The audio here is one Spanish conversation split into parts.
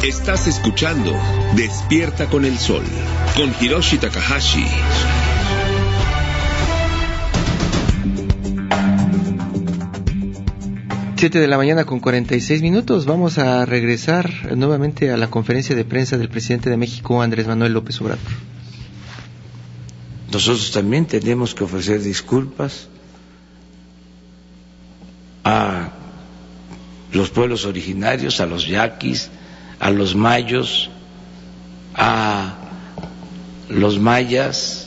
Estás escuchando Despierta con el Sol, con Hiroshi Takahashi. Siete de la mañana con 46 minutos. Vamos a regresar nuevamente a la conferencia de prensa del presidente de México, Andrés Manuel López Obrador. Nosotros también tenemos que ofrecer disculpas a los pueblos originarios, a los yaquis, a los mayos, a los mayas,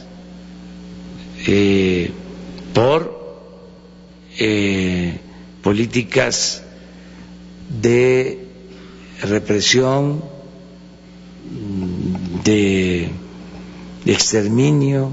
por políticas de represión, de exterminio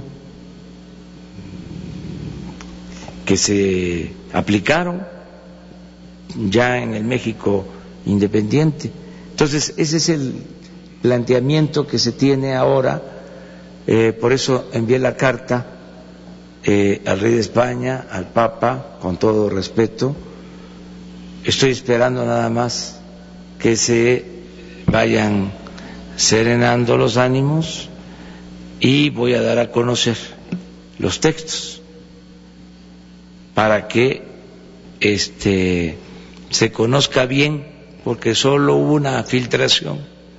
que se aplicaron ya en el México independiente. Entonces, ese es el planteamiento que se tiene ahora. Por eso envié la carta al rey de España, al Papa, con todo respeto. Estoy esperando nada más que se vayan serenando los ánimos y voy a dar a conocer los textos para que se conozca bien, porque solo hubo una filtración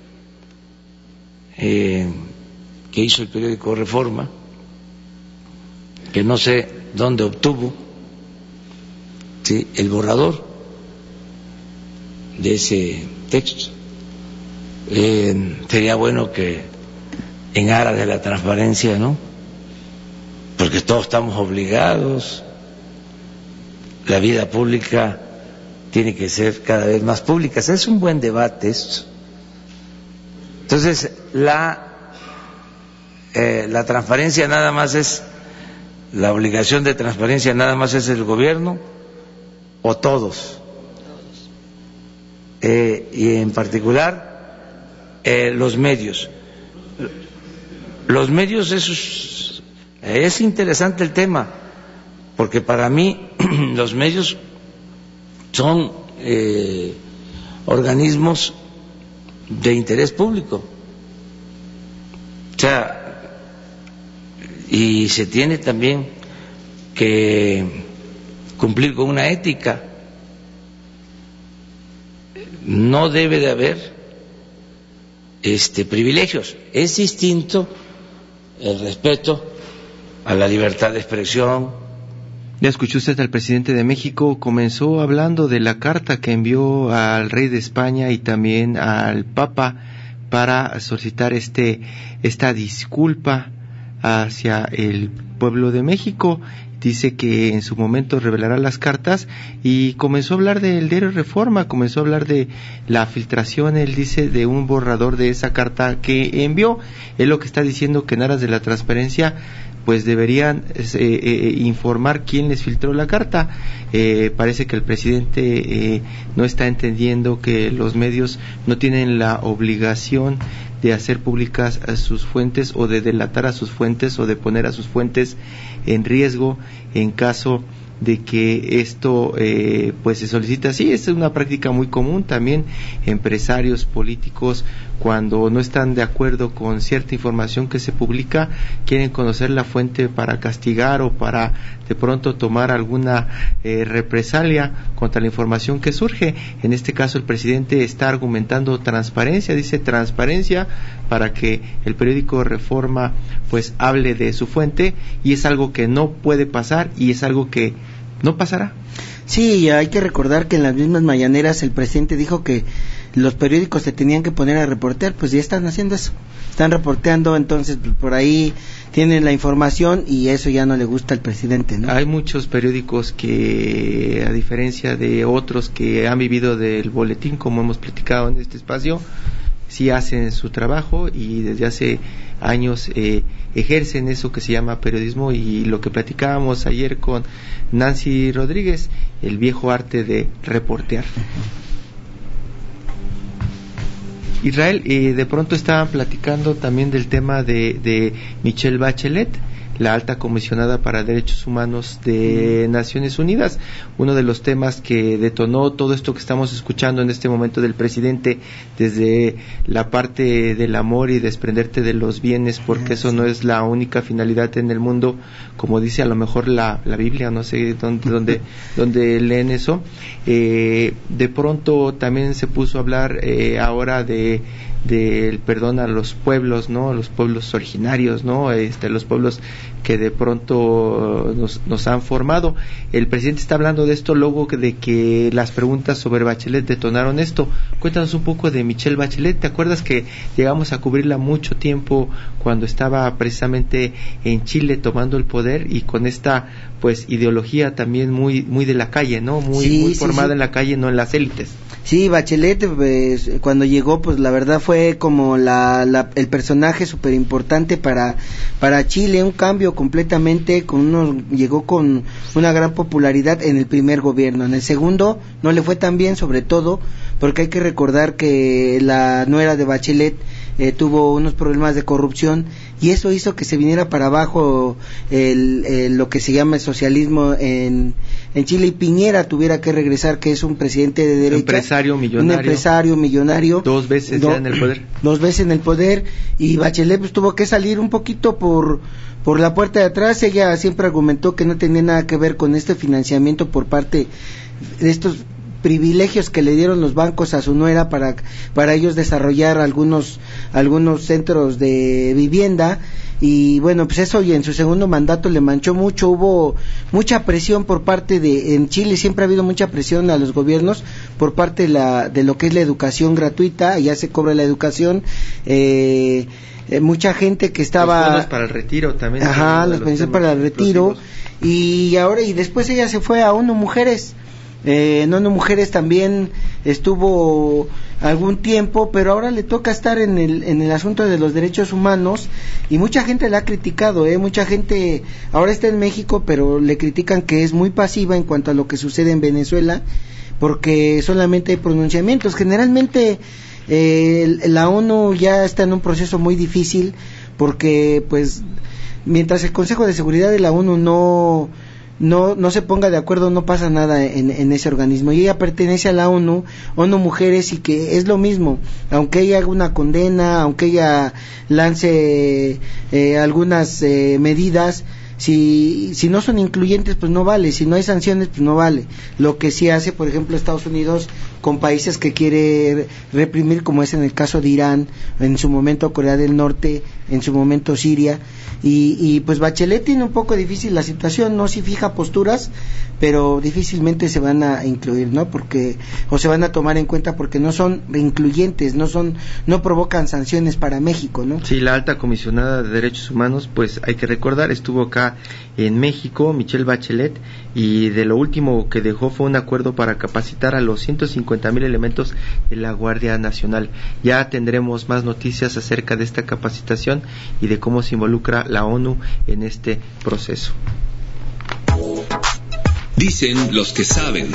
que hizo el periódico Reforma, que no sé dónde obtuvo, ¿sí?, el borrador de ese texto. Sería bueno que en aras de la transparencia, ¿no?, porque todos estamos obligados, la vida pública tiene que ser cada vez más pública. Es un buen debate esto. Entonces, la transparencia nada más es, la obligación de transparencia nada más es el gobierno o todos. Y en particular los medios. Los medios, es interesante el tema, porque para mí los medios son organismos de interés público. O sea, y se tiene también que cumplir con una ética. No debe de haber privilegios. Es distinto el respeto a la libertad de expresión. Ya escuchó usted al presidente de México, comenzó hablando de la carta que envió al rey de España y también al Papa para solicitar esta disculpa hacia el pueblo de México. Dice que en su momento revelará las cartas y comenzó a hablar del diario Reforma, comenzó a hablar de la filtración, él dice, de un borrador de esa carta que envió. Él lo que está diciendo que en aras de la transparencia pues deberían informar quién les filtró la carta. Parece que el presidente no está entendiendo que los medios no tienen la obligación de hacer públicas a sus fuentes o de delatar a sus fuentes o de poner a sus fuentes en riesgo en caso de que esto pues se solicita. Sí, es una práctica muy común también. Empresarios, políticos, cuando no están de acuerdo con cierta información que se publica, quieren conocer la fuente para castigar o para de pronto tomar alguna represalia contra la información que surge. En este caso el presidente está argumentando transparencia, dice transparencia para que el periódico Reforma pues hable de su fuente, y es algo que no puede pasar y es algo que no pasará. Sí, hay que recordar que en las mismas mañaneras el presidente dijo que los periódicos se tenían que poner a reportear, pues ya están haciendo eso, están reporteando, entonces por ahí tienen la información y eso ya no le gusta al presidente, ¿no? Hay muchos periódicos que, a diferencia de otros que han vivido del boletín, como hemos platicado en este espacio, sí hacen su trabajo y desde hace años ejercen eso que se llama periodismo, y lo que platicábamos ayer con Nancy Rodríguez, el viejo arte de reportear. Israel, de pronto estaban platicando también del tema de Michelle Bachelet. la alta comisionada para Derechos Humanos de Naciones Unidas. Uno de los temas que detonó todo esto que estamos escuchando en este momento del presidente, desde la parte del amor y desprenderte de los bienes, porque eso no es la única finalidad en el mundo, como dice a lo mejor la Biblia, no sé dónde leen eso. De pronto también se puso a hablar ahora del perdón a los pueblos, ¿no? A los pueblos originarios, ¿no? Los pueblos que de pronto nos han formado. El presidente está hablando de esto luego de que las preguntas sobre Bachelet detonaron esto. Cuéntanos un poco de Michelle Bachelet. ¿Te acuerdas que llegamos a cubrirla mucho tiempo cuando estaba precisamente en Chile tomando el poder, y con esta pues ideología también muy de la calle, ¿no? Muy formada en la calle, no en las élites? Sí, Bachelet, pues, cuando llegó, pues la verdad fue como el personaje súper importante para Chile, un cambio completamente, llegó con una gran popularidad en el primer gobierno. En el segundo no le fue tan bien, sobre todo porque hay que recordar que la nuera de Bachelet tuvo unos problemas de corrupción, y eso hizo que se viniera para abajo lo que se llama el socialismo en Chile, y Piñera tuviera que regresar, que es un presidente de derecha, un empresario millonario, dos veces ya en el poder, 2 veces en el poder, y Bachelet pues tuvo que salir un poquito por la puerta de atrás. Ella siempre argumentó que no tenía nada que ver con este financiamiento por parte de estos privilegios que le dieron los bancos a su nuera para ellos desarrollar algunos centros de vivienda, y bueno, pues eso, y en su segundo mandato le manchó mucho. Hubo mucha presión por parte en Chile siempre ha habido mucha presión a los gobiernos por parte de lo que es la educación gratuita. Ya se cobra la educación, mucha gente que estaba... Los bonos para el retiro también. Ajá, los beneficios para el retiro, y después ella se fue a ONU Mujeres. En ONU Mujeres también estuvo algún tiempo, pero ahora le toca estar en el asunto de los derechos humanos, y mucha gente la ha criticado, mucha gente ahora está en México, pero le critican que es muy pasiva en cuanto a lo que sucede en Venezuela, porque solamente hay pronunciamientos. Generalmente la ONU ya está en un proceso muy difícil, porque pues mientras el Consejo de Seguridad de la ONU no se ponga de acuerdo, no pasa nada en ese organismo, y ella pertenece a la ONU Mujeres, y que es lo mismo, aunque ella haga una condena, aunque ella lance algunas medidas, si no son incluyentes, pues no vale. Si no hay sanciones, pues no vale. Lo que sí hace, por ejemplo, Estados Unidos con países que quiere reprimir, como es en el caso de Irán, en su momento Corea del Norte, en su momento Siria, y pues Bachelet tiene un poco difícil la situación, no si fija posturas, pero difícilmente se van a incluir, ¿no? O se van a tomar en cuenta, porque no son incluyentes, no provocan sanciones para México, ¿no? Sí, la alta comisionada de Derechos Humanos, pues hay que recordar, estuvo acá en México, Michelle Bachelet, y de lo último que dejó fue un acuerdo para capacitar a los 150,000 elementos de la Guardia Nacional. Ya tendremos más noticias acerca de esta capacitación y de cómo se involucra la ONU en este proceso. Dicen los que saben.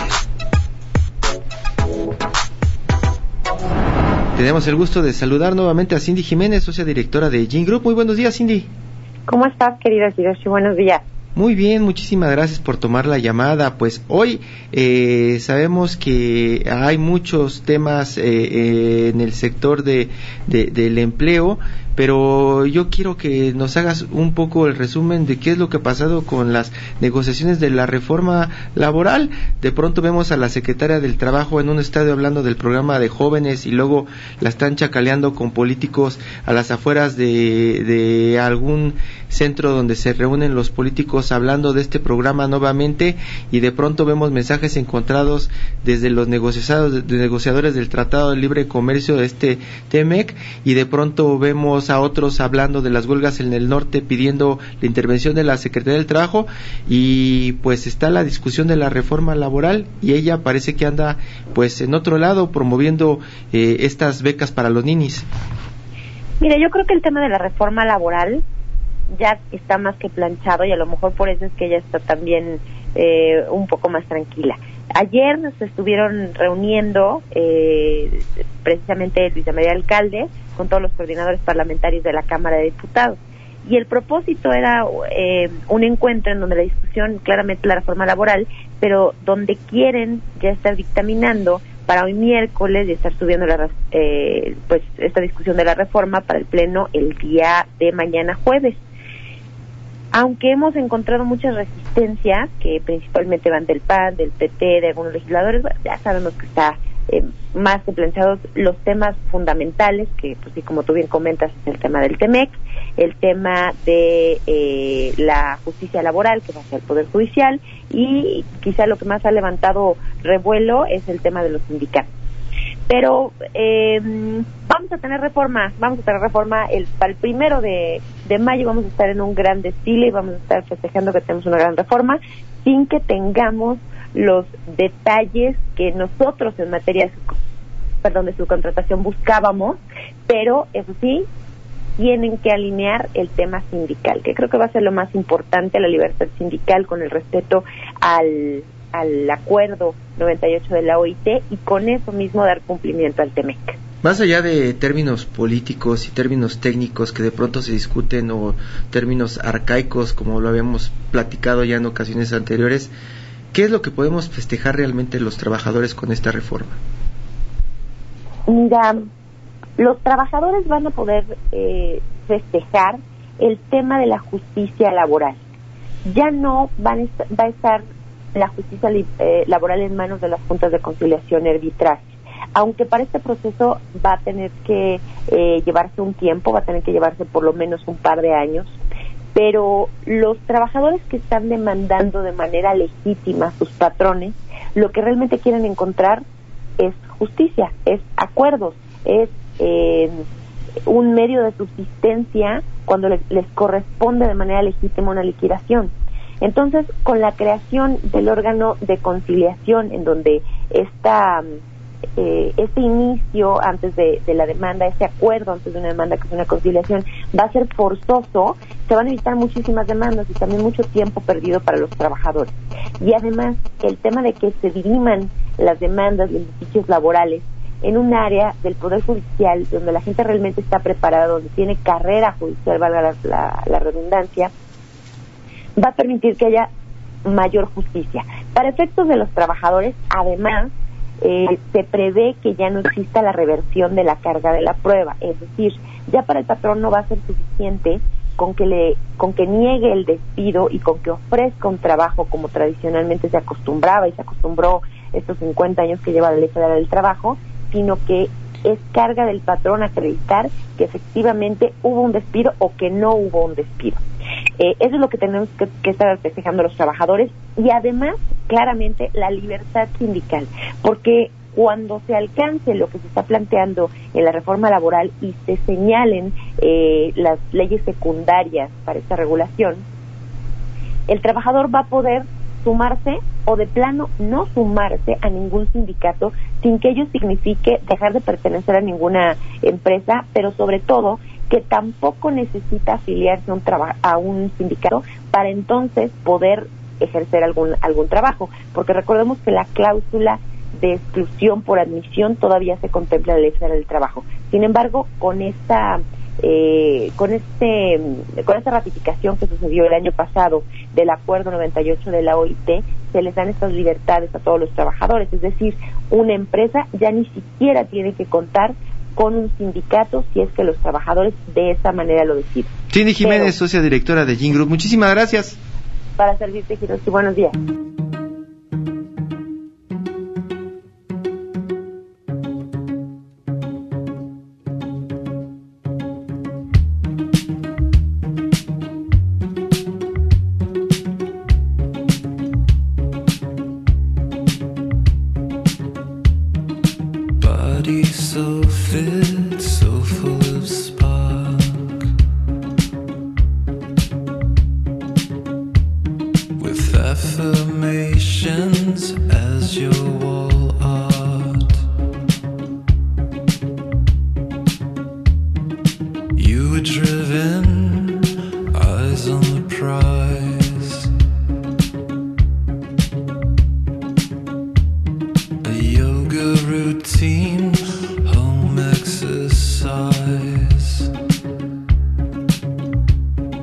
Tenemos el gusto de saludar nuevamente a Cindy Jiménez, socia directora de Gin Group. Muy buenos días, Cindy. ¿Cómo estás, querida Hiroshi? Buenos días. Muy bien, muchísimas gracias por tomar la llamada. Pues hoy sabemos que hay muchos temas en el sector del empleo, pero yo quiero que nos hagas un poco el resumen de qué es lo que ha pasado con las negociaciones de la reforma laboral. De pronto vemos a la secretaria del Trabajo en un estadio hablando del programa de jóvenes, y luego la están chacaleando con políticos a las afueras de algún centro donde se reúnen los políticos hablando de este programa nuevamente, y de pronto vemos mensajes encontrados desde los negociadores del Tratado de Libre Comercio de este TEMEC, y de pronto vemos a otros hablando de las huelgas en el norte pidiendo la intervención de la Secretaría del Trabajo, y pues está la discusión de la reforma laboral, y ella parece que anda pues en otro lado promoviendo estas becas para los ninis. Mira, yo creo que el tema de la reforma laboral ya está más que planchado, y a lo mejor por eso es que ella está también un poco más tranquila. Ayer se estuvieron reuniendo precisamente Luisa María Alcalde con todos los coordinadores parlamentarios de la Cámara de Diputados, y el propósito era un encuentro en donde la discusión, claramente la reforma laboral, pero donde quieren ya estar dictaminando para hoy miércoles y estar subiendo pues esta discusión de la reforma para el pleno el día de mañana jueves. Aunque hemos encontrado muchas resistencias, que principalmente van del PAN, del PT, de algunos legisladores, bueno, ya sabemos que está más que planteados los temas fundamentales, que pues sí, como tú bien comentas, es el tema del TEMEC, el tema de la justicia laboral, que va a ser el Poder Judicial, y quizá lo que más ha levantado revuelo es el tema de los sindicatos. Pero vamos a tener reforma para el 1 de mayo vamos a estar en un gran desfile y vamos a estar festejando que tenemos una gran reforma sin que tengamos los detalles que nosotros en materia de subcontratación buscábamos, pero eso sí, tienen que alinear el tema sindical, que creo que va a ser lo más importante, la libertad sindical con el respeto al acuerdo 98 de la OIT y con eso mismo dar cumplimiento al TEMEC. Más allá de términos políticos y términos técnicos que de pronto se discuten o términos arcaicos como lo habíamos platicado ya en ocasiones anteriores, ¿qué es lo que podemos festejar realmente los trabajadores con esta reforma? Mira, los trabajadores van a poder festejar el tema de la justicia laboral. Ya no va a estar la justicia laboral en manos de las juntas de conciliación y arbitraje, aunque para este proceso va a tener que llevarse un tiempo, va a tener que llevarse por lo menos un par de años, pero los trabajadores que están demandando de manera legítima a sus patrones, lo que realmente quieren encontrar es justicia, es acuerdos, es un medio de subsistencia cuando les corresponde de manera legítima una liquidación. Entonces, con la creación del órgano de conciliación, en donde este inicio antes de la demanda, este acuerdo antes de una demanda que es una conciliación, va a ser forzoso, se van a evitar muchísimas demandas y también mucho tiempo perdido para los trabajadores. Y además, el tema de que se diriman las demandas, los litigios laborales, en un área del Poder Judicial donde la gente realmente está preparada, donde tiene carrera judicial, valga la redundancia, va a permitir que haya mayor justicia. Para efectos de los trabajadores, además, se prevé que ya no exista la reversión de la carga de la prueba, es decir, ya para el patrón no va a ser suficiente con que niegue el despido y con que ofrezca un trabajo como tradicionalmente se acostumbraba y se acostumbró estos 50 años que lleva la Ley Federal del Trabajo, sino que es carga del patrón acreditar que efectivamente hubo un despido o que no hubo un despido. Eso es lo que tenemos que estar festejando los trabajadores y además, claramente, la libertad sindical, porque cuando se alcance lo que se está planteando en la reforma laboral y se señalen las leyes secundarias para esta regulación, el trabajador va a poder sumarse o de plano no sumarse a ningún sindicato sin que ello signifique dejar de pertenecer a ninguna empresa, pero sobre todo que tampoco necesita afiliarse a un sindicato para entonces poder ejercer algún trabajo, porque recordemos que la cláusula de exclusión por admisión todavía se contempla en la Ley Federal del Trabajo. Sin embargo, con esta ratificación que sucedió el año pasado del Acuerdo 98 de la OIT, se les dan estas libertades a todos los trabajadores, es decir, una empresa ya ni siquiera tiene que contar con un sindicato si es que los trabajadores de esa manera lo deciden. Cindy Jiménez, socia directora de Gin Group, muchísimas gracias. Para servirte, Hiroshi, buenos días. So fit, so full of spark, with affirmations as your wall art. You were driven, eyes on the prize, a yoga routine, home exercise.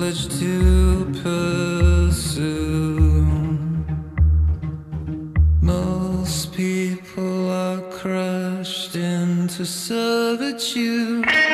knowledge to pursue. Most people are crushed into servitude.